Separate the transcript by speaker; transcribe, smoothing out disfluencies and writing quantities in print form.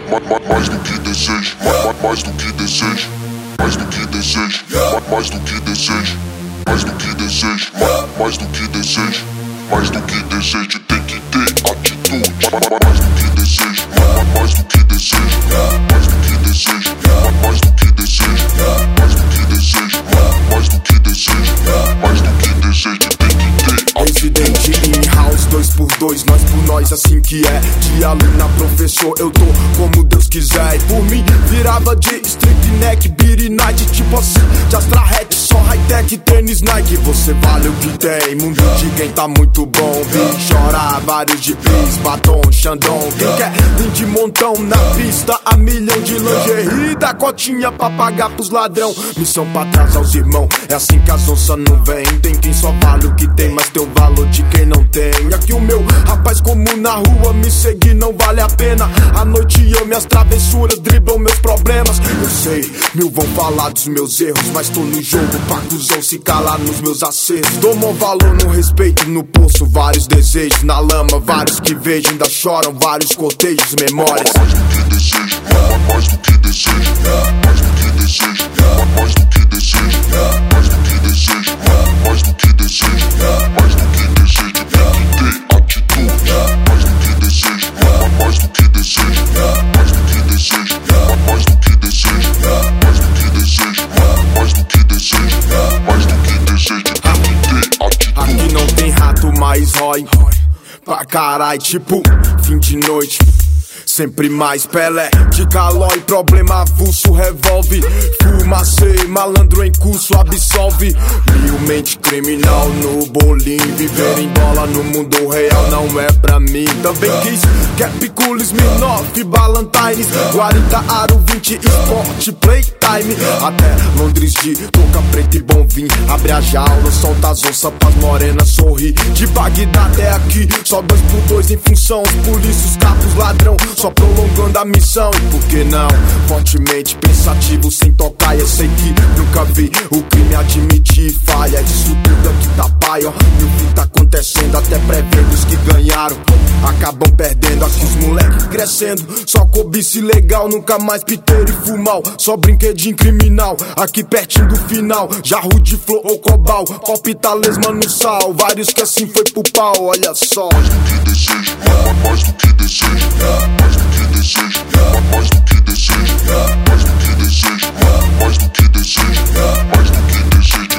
Speaker 1: mais do que desejo, mais do que desejo, mais do que desejo, mais do que desejo, mais do que desejo, mais do que desejo, mais do que desejo, tem que ter atitude, mais do que desejo, mais do que desejo, mais do que desejo, mais do que desejo, mais do que desejo, mais do que desejo, mais do que desejo, tem que ter
Speaker 2: Residente in house, 2x2, nós por nós, assim que é. De aluno a professor, eu tô como Deus quiser. E por mim, virava de street neck, beat night, tipo assim, de Astra Hatch, só high-tech, tênis Nike. Você vale o que tem, mundo de quem tá muito bom. Vim chorar, vários de bis, batom, xandão. Quem quer vir de montão na pista, a milhão de lingerie, da cotinha pra pagar pros ladrão. Missão pra trás aos irmãos, é assim que as onças não vem. Tem quem só vale o que tem, mas tem o valor de quem não tem. Aqui o meu rapaz comum na rua, me seguir não vale a pena. À noite eu, minhas travessuras driblam meus problemas. Eu sei, mil vão falar dos meus erros, mas tô no jogo pra cuzão se calar nos meus acertos. Dou mó valor no respeito, no poço vários desejos. Na lama vários que vejo, ainda choram vários cotejos, memórias.
Speaker 1: mais do que desejo, mais do que desejo, mais do que desejo, mais do que desejo, mais do que desejo, mais do que desejo, mais do que desejo, tem que ter atitude, mais do que desejo, mais do que desejo, mais do que desejo, mais do que desejo, mais do que desejo, mais do que desejo, mais do que desejo, tem que ter atitude.
Speaker 2: Aqui não tem rato, mas rói pra carai, tipo fim de noite. Sempre mais Pelé, de calói, problema avulso, revolve. Fumacê, malandro em curso, absolve. Milmente criminal no bolim. Viver em dólar no mundo real não é pra mim. Também quis Capicula, Smirnoff, Ballantines, Guarita, Aro 20, Sport, Playtime. Até Londres de touca preta e bom vinho. Abre a jaula, solta as onças pras morenas sorrir. De Bagdá até aqui, só 2x2 em função. Os polícias, capos, ladrão, só prolongando a missão. E por que não? Fortemente pensativo, sem tocar. Eu sei que nunca vi o crime admitir falha. Isso tudo aqui tá pai, ó. E o que tá acontecendo, até prevendo os que ganharam acabam perdendo. Aqui os moleques crescendo, só cobiça ilegal. Nunca mais piteiro e fumal, só brinquedinho criminal. Aqui pertinho do final, jarro de flor ou cobal, palpita lesma no sal. Vários que assim foi pro pau, olha só.
Speaker 1: Mais do que desejo, mais do que desejo, mais do que desejo, mais do que desejo, mais do que desejo, mais do que desejo, mais do que desejo.